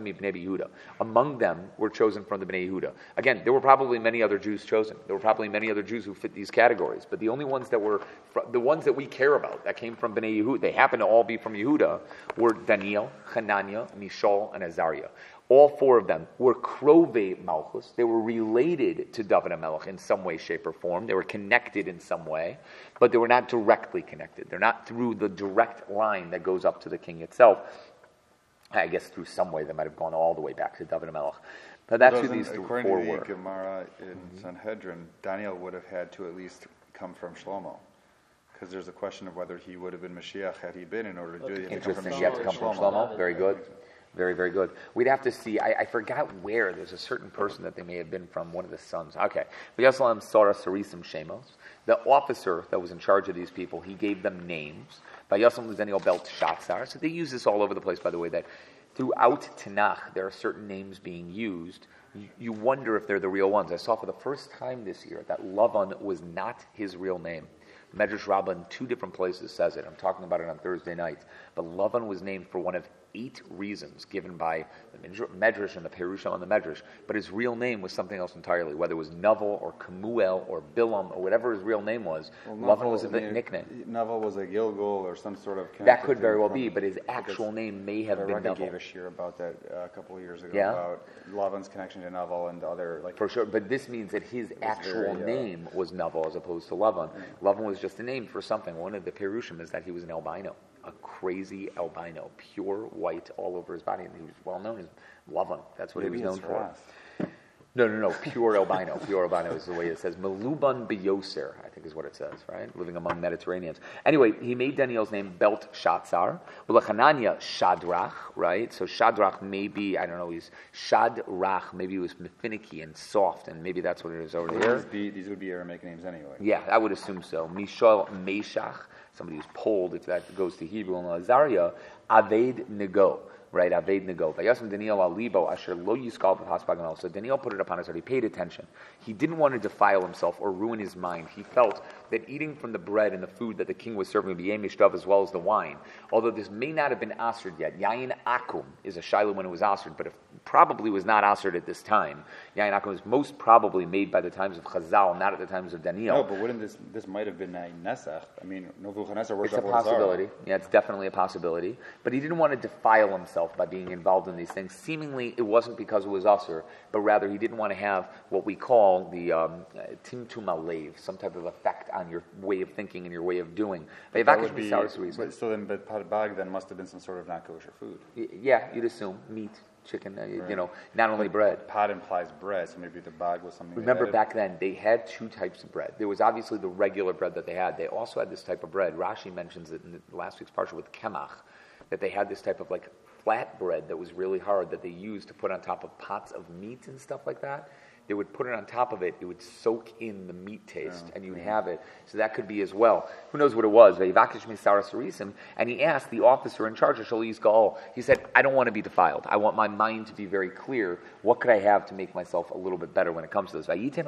Among them were chosen from the Bnei Yehuda. Again, there were probably many other Jews chosen. There were probably many other Jews who fit these categories. But the only ones that were, the ones that we care about, that came from Bnei Yehuda, they happen to all be from Yehuda, were Daniel, Hananiah, Mishael, and Azariah. All 4 of them were Krove Malchus. They were related to David HaMelech in some way, shape, or form. They were connected in some way, but they were not directly connected. They're not through the direct line that goes up to the king itself. I guess through some way they might have gone all the way back to David HaMelech. But that's who these 4 were. According to the Gemara in Sanhedrin, Daniel would have had to at least come from Shlomo. Because there's a question of whether he would have been Mashiach had he been in order to do it. Interesting. You have to come from Shlomo. Very good. Very, very good. We'd have to see. I forgot where. There's a certain person that they may have been from, one of the sons. Okay. V'yasalam Sara Sarisim Shemos. The officer that was in charge of these people, he gave them names. V'yasalam Lizeniel Belt Shatzar. So they use this all over the place, by the way, that throughout Tanakh, there are certain names being used. You wonder if they're the real ones. I saw for the first time this year that Lavan was not his real name. Medrash Rabbah in 2 different places says it. I'm talking about it on Thursday nights. But Lavan was named for one of 8 reasons given by the Medrash and the Perusha on the Medrash. But his real name was something else entirely. Whether it was Naval or Kemuel or Bilam or whatever his real name was, Lavan was a nickname. Naval was a Gilgal or some sort of... That could very well be, but his actual name may have been Naval. Gave a shir about that a couple of years ago, yeah? About Lavan's connection to Naval and other... For sure, but this means that his actual name was Naval as opposed to Lavan. Lavan was just a name for something. One of the Perushim is that he was an albino. A crazy albino, pure white all over his body, and he was well known as Lavan. That's what he was known for. No. Pure albino. Pure albino is the way it says. Meluban beyoser, I think is what it says, right? Living among Mediterraneans. Anyway, he made Daniel's name Belteshazzar. Hanania Shadrach, right? So Shadrach maybe, I don't know, he's Shadrach, maybe he was finicky and soft, and maybe that's what it is over there. These would be Aramaic names anyway. Yeah, I would assume so. Mishael Meshach, somebody who's polled, if that goes to Hebrew, and Azariah, Aved Nego. Right, Aved Nego. Vayasam Daniel alibo asher lo yiskal b'haspagamel. So Daniel put it upon his heart. He paid attention. He didn't want to defile himself or ruin his mind. He felt that eating from the bread and the food that the king was serving, b'yem mishtav, as well as the wine, although this may not have been asrid yet. Yain akum is a shiloh when it was asrid, but it probably was not asrid at this time. Yain akum was most probably made by the times of Chazal, not at the times of Daniel. No, but wouldn't this might have been a Nesach? I mean, Nebuchadnezzar It's worshipped a possibility. Yeah, it's definitely a possibility. But he didn't want to defile himself by being involved in these things. Seemingly, it wasn't because it was usher, but rather he didn't want to have what we call the timtum alev, some type of effect on your way of thinking and your way of doing. That would be, but Bag then must have been some sort of not kosher food. Yeah, you'd assume meat, chicken, right. Not only bread. Pod implies bread, so maybe the bag was something. Remember, back then they had two types of bread. There was obviously the regular bread that they had. They also had this type of bread. Rashi mentions it in last week's parsha with kemach, that they had this type of like flat bread that was really hard that they used to put on top of pots of meat and stuff like that. They would put it on top of it. It would soak in the meat taste, and you'd have it. So that could be as well. Who knows what it was? And he asked the officer in charge of Shali's Gaol. He said, I don't want to be defiled. I want my mind to be very clear. What could I have to make myself a little bit better when it comes to this? Hashem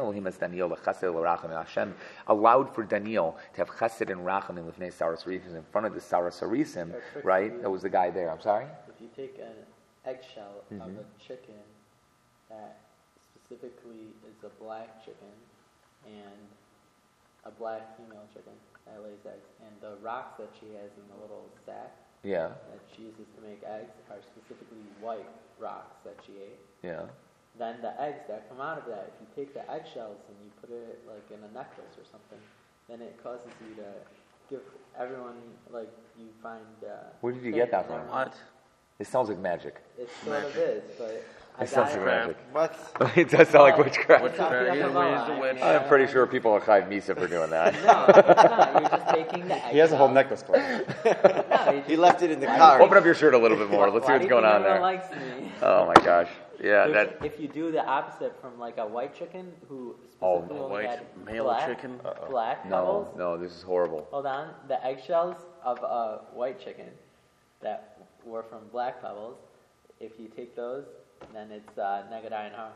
allowed for Daniel to have chesed and racham in front of the Saras Harisim, right? That was the guy there. I'm sorry? If you take an eggshell of a chicken that specifically is a black chicken and a black female chicken that lays eggs, and the rocks that she has in the little sack that she uses to make eggs are specifically white rocks that she ate. Yeah. Then the eggs that come out of that, if you take the eggshells and you put it like in a necklace or something, then it causes you to give everyone, like, you find... Where did you get that from? What? It sounds like magic. It sort of is, but... It sounds like magic. What? It does sound like witchcraft. Witchcraft. I'm pretty sure people are Chayiv Misa for doing that. No, you're just taking the egg. He has a whole necklace plate. No, He left it in the car. Open up your shirt a little bit more. Let's see Why what's do you going think on there. everyone likes me? Oh my gosh. Yeah, If you do the opposite from like a white chicken who Oh, specifically no. only White had male black, chicken? black pebbles. No, this is horrible. Hold on, the eggshells of a white chicken that were from black pebbles. If you take those, then it's negad har.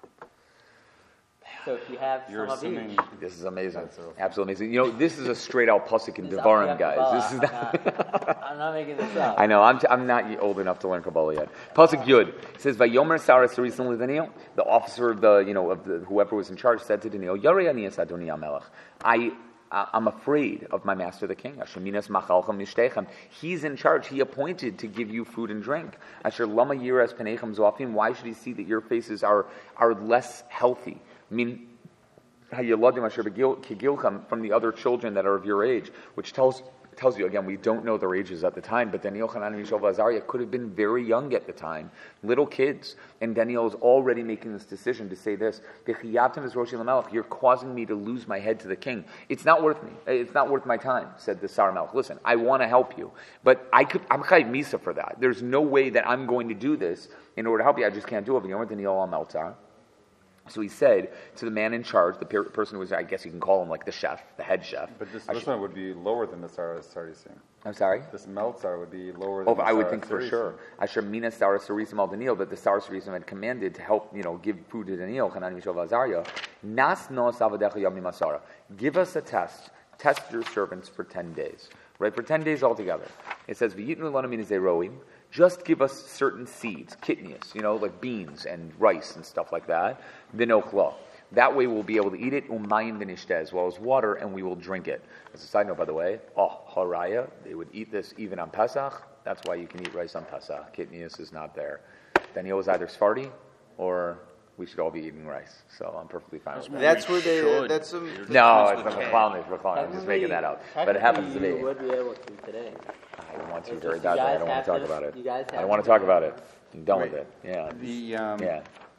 So if you have You're some assuming of each, This is amazing. That's so- Absolutely amazing. This is a straight out pasuk in This is Devarim, Al guys. Kabbalah. This is not. I'm not making this up. I know. I'm not old enough to learn Kabbalah yet. Pasuk Yud it says, "Vayomer Saras Harisim Daniel." The officer of the whoever was in charge said to Daniel, "Yarei ani es Adoni HaMelech. I'm afraid of my master the king. Asheminas machalchem mishtechem. He's in charge. He appointed to give you food and drink. Asher lama yiras penechem zoafim. Why should he see that your faces are less healthy? I mean, hayeladim asher begilchem, from the other children that are of your age, which tells you again, we don't know their ages at the time, but Daniel, Hanan, Mishael, and Azariah could have been very young at the time, little kids, and Daniel is already making this decision to say this: "You're causing me to lose my head to the king. It's not worth me. It's not worth my time," said the Sar Melech. Listen, I want to help you, but I'm Chayiv Misa for that. There's no way that I'm going to do this in order to help you. I just can't do it. Daniel al-Meltzar. So he said to the man in charge, the person who was, I guess you can call him like the chef, the head chef. But this one would be lower than the Saras Harisim. I'm sorry? This Meltzar would be lower than the I would Saras think for Harisim. sure. Asher mina Saras Harisim al Daniel, that the Saras Harisim had commanded to help, give food to Daniel, Hanan Mishael Azariah. Nas nos avadecha yamim asara. Give us a test. Test your servants for 10 days. Right? For 10 days altogether. It says, V'yitnu lana min zeroim. Just give us certain seeds, kitnius, like beans and rice and stuff like that. V'nochla. That way we'll be able to eat it, umayim v'nishteh, as well as water, and we will drink it. As a side note, by the way, haraya, they would eat this even on Pesach. That's why you can eat rice on Pesach. Kitnius is not there. Daniel was either Sephardi, or we should all be eating rice. So I'm perfectly fine with that. That's where they. That's some. No, it's not McClown. I'm just making that up. But it happens to me. You would be able to today. I don't want to It's very just you badly. I guys don't want to have talk to- about it. you guys I don't have want to to talk do about it. it. I'm done with Right. it. Yeah. The Yeah.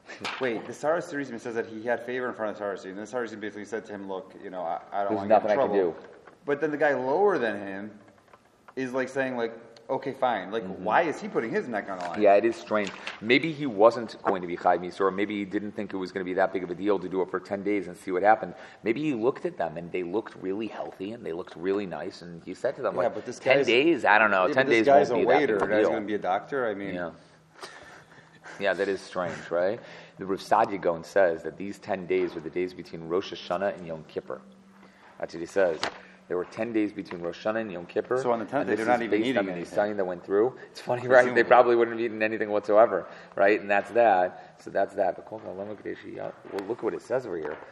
Wait, the Sarasim says that he had favor in front of Sarasim, and then Sarasim basically said to him, "Look, I don't There's want to get nothing in I can trouble." do. But then the guy lower than him is like saying, like, "Okay, fine. Like, why is he putting his neck on the line?" Yeah, it is strange. Maybe he wasn't going to be Chai Misa, or maybe he didn't think it was going to be that big of a deal to do it for 10 days and see what happened. Maybe he looked at them and they looked really healthy and they looked really nice, and he said to them, Yeah, like, but this 10 guy's- days? I don't know. Yeah, 10 but this days guy's won't a be that waiter. big of a Guy's deal. going to be a doctor. I mean, Yeah. Yeah, that is strange, right? The Rav Sadia Gaon says that these 10 days were the days between Rosh Hashanah and Yom Kippur. That's what he says. There were 10 days between Rosh Hashanah and Yom Kippur. So on the 10th, and they're this not is even based eating on the anything. Nisanim that went through. It's funny, right? Presumably. They probably wouldn't have eaten anything whatsoever, right? And that's that. So that's that. But well, look at what it says over here.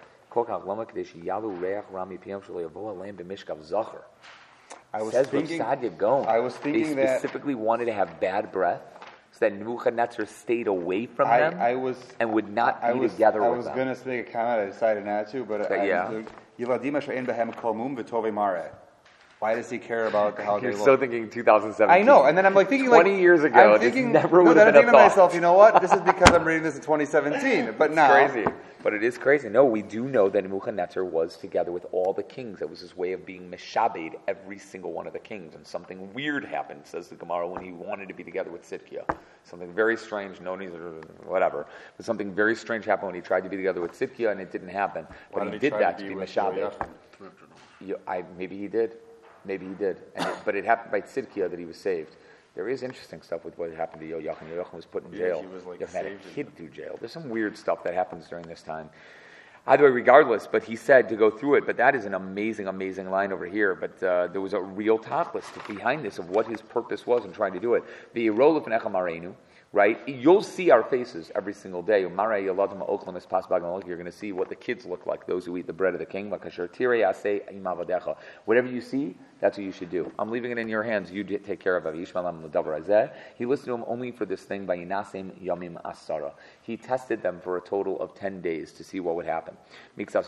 I was Says thinking. Rav Sadia Gaon. I was thinking they that- specifically wanted to have bad breath, so that Nebuchadnezzar stayed away from them I was. and would not I be was. together I with was them. going to make a comment. I decided not to, but Okay, yeah. Yiladim She'en Behem Kolmum V'Tovei Mare. Why does he care about how they You're look? so thinking 2017. I know, and then I'm like thinking 20 years ago, I'm this thinking, never no, would then have I'm been a thinking to thought. myself, you know what? This is because I'm reading this in 2017. But now, Crazy. But it is crazy. No, we do know that Nebuchadnezzar was together with all the kings. That was his way of being meshabed every single one of the kings. And something weird happened, says the Gemara, when he wanted to be together with Sidkiah. Something very strange, no news, whatever. But something very strange happened when he tried to be together with Sidkiah, and it didn't happen. Why But he did he did try that to to be be with meshabed. Yoachim? Maybe he did. Maybe he did. But it happened by Tzidkiah that he was saved. There is interesting stuff with what happened to Yoachim. Yoachim was put in Yeah, jail. he was, like, Yoachim had a saved. kid through jail. There's some weird stuff that happens during this time. Either way, regardless, but he said to go through it, but that is an amazing, amazing line over here. But there was a real tachlis behind this of what his purpose was in trying to do it. The role of an echamarenu, right? You'll see our faces every single day. You're going to see what the kids look like, those who eat the bread of the king. Whatever you see, that's what you should do. I'm leaving it in your hands. You take care of it. He listed them only for this thing by Yinasim Yamim Asara. He tested them for a total of 10 days to see what would happen. After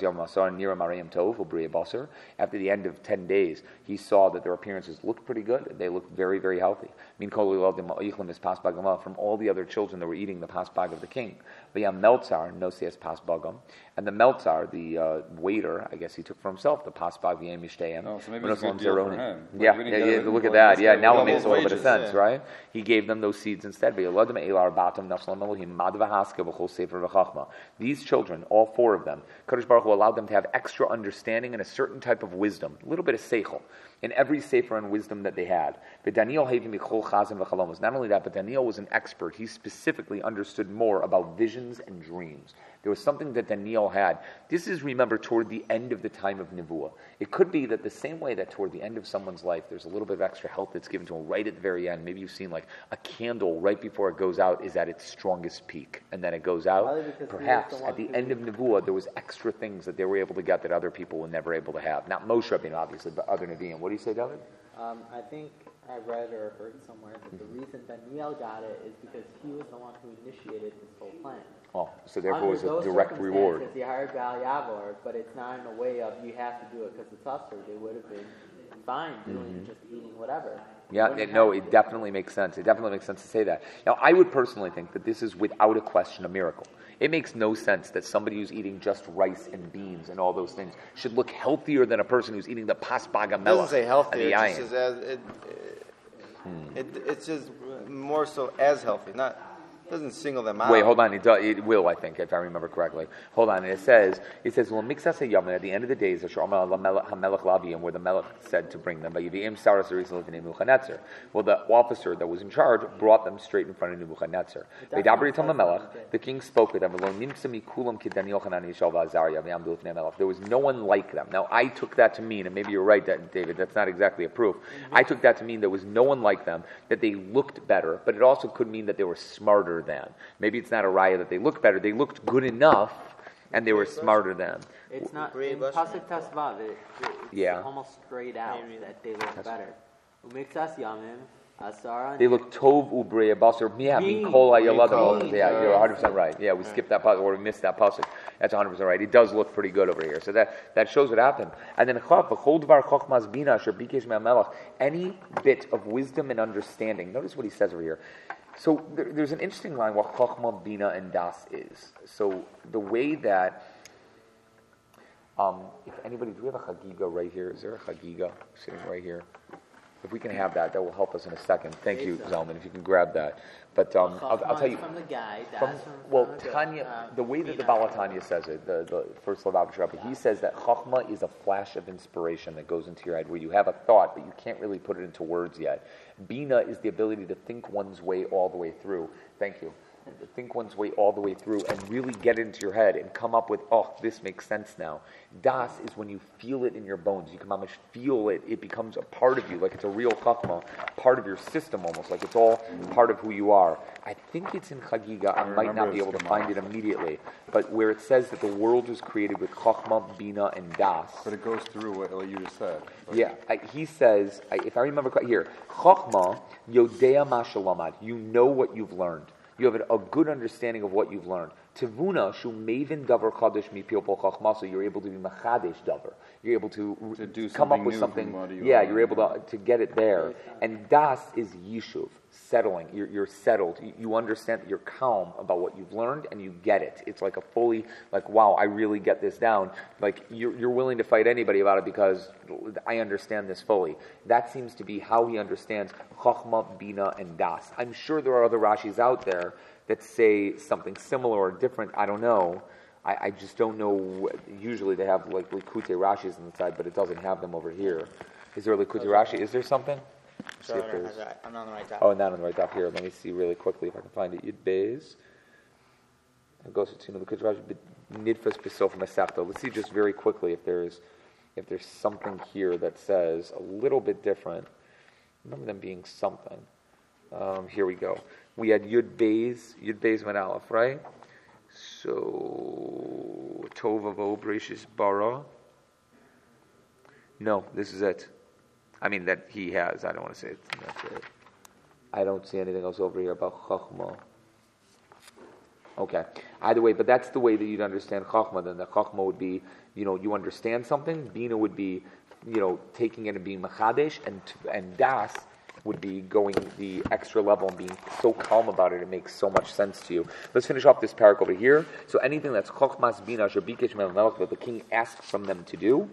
the end of 10 days, he saw that their appearances looked pretty good. They looked very, very healthy. From all the other children that were eating the pasbag of the king. Meltzar, nosias pasbagam, and the Meltzar, the waiter, I guess he took for himself the pasbag v'yemishteyem. Oh, so maybe it's a good deal for him. Yeah, Like, we yeah, didn't get it. look at Like, that. this Yeah, guy now it doubles makes a little bit of wages, sense, yeah. right? He gave them those seeds instead. These children, all four of them, Kadosh Baruch Hu allowed them to have extra understanding and a certain type of wisdom, a little bit of seichel, in every sefer and wisdom that they had. Not only that, but Daniel was an expert. He specifically understood more about visions and dreams. There was something that Daniel had. This is, remember, toward the end of the time of Nevuah. It could be that the same way that toward the end of someone's life, there's a little bit of extra help that's given to them right at the very end. Maybe you've seen like a candle right before it goes out is at its strongest peak, and then it goes out. Probably because he was Perhaps the at one the who- end of Nevuah, there was extra things that they were able to get that other people were never able to have. Not Moshe Rabbeinu, obviously, but other Nevi'im. What do you say, David? I think I read or heard somewhere that the reason Daniel got it is because he was the one who initiated this whole plan. Oh, so therefore it Under was a those direct reward. circumstances, He hired Baal Yavor, but it's not in a way of you have to do it because it's usher. They would have been fine doing just eating whatever. Yeah, it definitely makes sense. It definitely makes sense to say that. Now, I would personally think that this is without a question a miracle. It makes no sense that somebody who's eating just rice and beans and all those things should look healthier than a person who's eating the pasbaga It doesn't say healthy. and the It just ayin. says it's just more so as healthy. Not doesn't single them out. Wait, hold on. It will, I think, if I remember correctly. Hold on. And it says, well, mixas yamin at the end of the days, hamelech laviyim, where the melech said to bring them. Well, the officer that was in charge brought them straight in front of Nebuchadnezzar. The king spoke with them. There was no one like them. Now, I took that to mean, and maybe you're right, David, that's not exactly a proof. I took that to mean there was no one like them, that they looked better, but it also could mean that they were smarter than. Maybe it's not a raya that they looked better. They looked good enough, and they were smarter than. It's not Brei in Basra. Pasuk Tasvav. It's Yeah. almost straight out that they look better. Umixas Yamim Asara. They look tov ubrei basar. Yeah, Bean. mikol hayaladim. Bean. Yeah, you're 100% right. Yeah, we skipped that pasuk, or we missed that pasuk. That's 100% right. It does look pretty good over here. So that shows what happened. And then any bit of wisdom and understanding. Notice what he says over here. So there's an interesting line what Chochmah, Bina, and Das is. So the way that, if anybody, do we have a Chagiga right here? Is there a Chagiga sitting right here? If we can have that, that will help us in a second. Thank you, Zalman, if you can grab that. But I'll tell you. From the guy, Well, Tanya, the way that the Balatanya says it, the first Lubavitch Rebbe, he says that Chachma is a flash of inspiration that goes into your head, where you have a thought, but you can't really put it into words yet. Bina is the ability to think one's way all the way through. Thank you. Think one's way all the way through and really get it into your head and come up with, oh, this makes sense now. Das is when you feel it in your bones. You can almost feel it. It becomes a part of you, like it's a real chachma, part of your system almost, like it's all part of who you are. I think it's in Chagiga. I might not be able to find it immediately. But where it says that the world was created with chachma, bina, and das. But it goes through what you just said. Yeah, he says, if I remember correctly here, chachma, yodea ma shalamad. You know what you've learned. You have a good understanding of what you've learned. Tivuna shu mavin davar chadash mipilpol chachma. So you're able to be machadish davar. You're able to do come up with something. You're able to get it there. And das is yishuv, settling. You're settled. You understand that you're calm about what you've learned and you get it. It's like a fully, like, wow, I really get this down. Like you're willing to fight anybody about it because I understand this fully. That seems to be how he understands chachma, bina, and das. I'm sure there are other Rashis out there that say something similar or different. I don't know. I just don't know. Usually they have like Likutei Rashis on the side, but it doesn't have them over here. Is there a Likutei Rashi? Is there something? So I'm not on the right top. Oh, not on the right top here. Let me see really quickly if I can find it. Yud Beis. It goes to Likutei Rashi. Nidfas Besof Masechta. Let's see just very quickly if there's something here that says a little bit different. Remember them being something. Here we go. We had Yud Beis Med Aleph, right? So Tovavo Breshis Bara. No, this is it. I mean that he has. I don't want to say it. That's it. I don't see anything else over here about Chachma. Okay. Either way, but that's the way that you'd understand Chachma. Then the Chachma would be, you understand something. Bina would be, taking it and being Machadesh, and Das would be going the extra level and being so calm about it, it makes so much sense to you. Let's finish off this parak over here. So anything that's Chochmas Bina Shabikesh Melech that the king asks from them to do,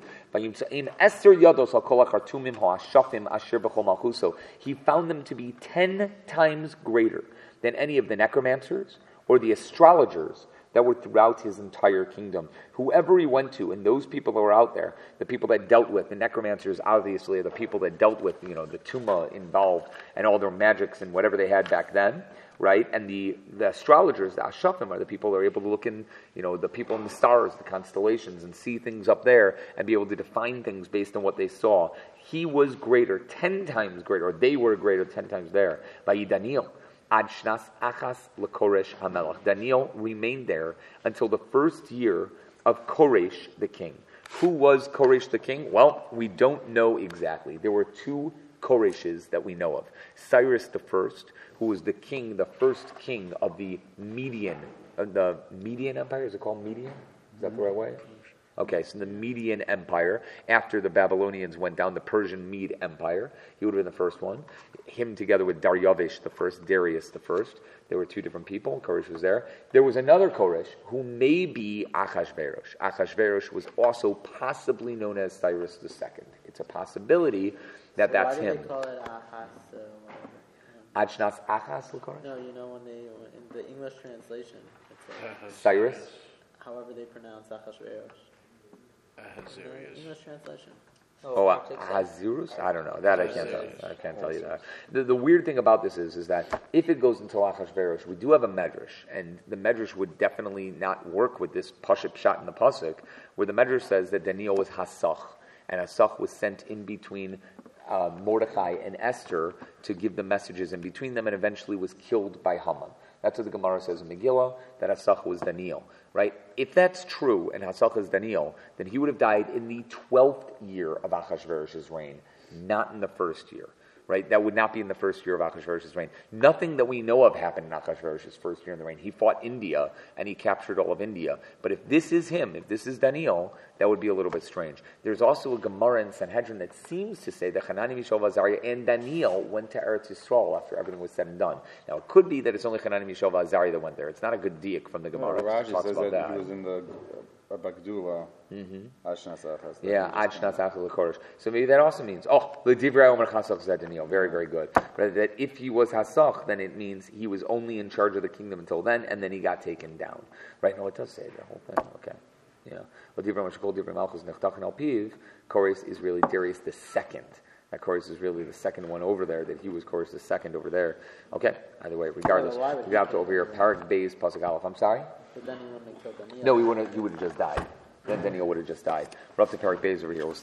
he found them to be 10 times greater than any of the necromancers or the astrologers that were throughout his entire kingdom. Whoever he went to, and those people that were out there, the people that dealt with, the necromancers obviously are the people that dealt with, the Tuma involved, and all their magics and whatever they had back then, right? And the astrologers, the Ashafim, are the people that are able to look in, the people in the stars, the constellations, and see things up there, and be able to define things based on what they saw. He was greater, 10 times greater, or they were greater 10 times there, by Daniel. Ad Shnas Achas LeKoresh HaMelech. Daniel remained there until the first year of Koresh the king. Who was Koresh the king? Well, we don't know exactly. There were 2 Koreshes that we know of. Cyrus the first, who was the king, the first king of the Median Empire. Is it called Median? Is that the right way? Okay, so the Median Empire, after the Babylonians went down, the Persian Mede Empire, he would have been the first one. Him together with Darius the first, There were 2 different people. Koresh was there. There was another Koresh who may be Achashverosh. Achashverosh was also possibly known as Cyrus II. It's a possibility that that's him. Why do they call it Achas? Achnas Achas L'Koresh? No, when in the English translation, it's like, Cyrus? however they pronounce Achashverosh. English translation. Ahasuerus? I don't know. That I can't tell you. I can't tell you that. The weird thing about this is that if it goes into Achashverosh, we do have a medrash, and the medrash would definitely not work with this Pashup shot in the pasuk, where the medrash says that Daniel was Hasach, and Hasach was sent in between Mordechai and Esther to give the messages in between them, and eventually was killed by Haman. That's what the Gemara says in Megillah, that Hasach was Daniel. Right? If that's true, and Hasach is Daniel, then he would have died in the 12th year of Achashverosh's reign, not in the first year. right? That would not be in the first year of Achashverosh's reign. Nothing that we know of happened in Achashverosh's first year in the reign. He fought India, and he captured all of India. But if this is him, if this is Daniel, that would be a little bit strange. There's also a Gemara in Sanhedrin that seems to say that Hanani, Mishael, Azariah, and Daniel went to Eretz Yisrael after everything was said and done. Now, it could be that it's only Hanani, Mishael, Azariah that went there. It's not a good diak from the Gemara. Rashi Talks says about that he was in the Bagdula. Yeah, Ad Shnas Achel L'Kodesh. So maybe that also means, L'divrei Omer Chasach Zed Daniel. Very, very good. But that if he was Hasach, then it means he was only in charge of the kingdom until then, and then he got taken down. Right? No, it does say the whole thing. Okay. Yeah. L'divrei Meshkol Divrei Malchus Nechtachin Al Piv. Kores is really Darius the second. That Kores is really the second one over there, that he was Kores the second over there. Okay, either way, regardless. We got up to over here, Parak Beis, Pasuk Aleph. I'm sorry? But then he wouldn't have killed Daniel. No, he would have just died. Then Daniel would have just died. We're up to Parak Beis over here. We'll